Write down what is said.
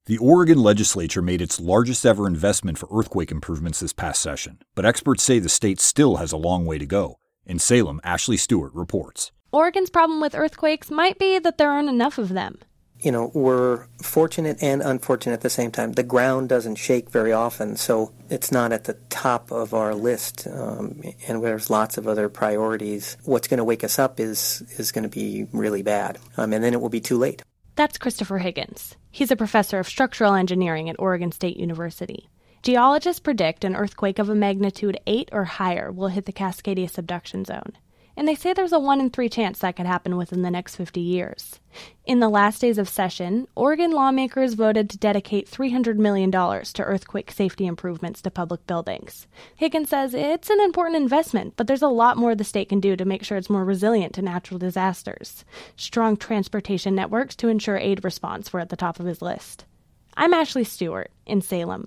The Oregon legislature made its largest ever investment for earthquake improvements this past session, but experts say the state still has a long way to go. In Salem, Ashley Stewart reports. Oregon's problem with earthquakes might be that there aren't enough of them. We're fortunate and unfortunate at the same time. The ground doesn't shake very often, so it's not at the top of our list, and there's lots of other priorities. What's going to wake us up is going to be really bad, and then it will be too late. That's Christopher Higgins. He's a professor of structural engineering at Oregon State University. Geologists predict an earthquake of a magnitude 8 or higher will hit the Cascadia subduction zone. And they say there's a 1 in 3 chance that could happen within the next 50 years. In the last days of session, Oregon lawmakers voted to dedicate $300 million to earthquake safety improvements to public buildings. Higgins says it's an important investment, but there's a lot more the state can do to make sure it's more resilient to natural disasters. Strong transportation networks to ensure aid response were at the top of his list. I'm Ashley Stewart in Salem.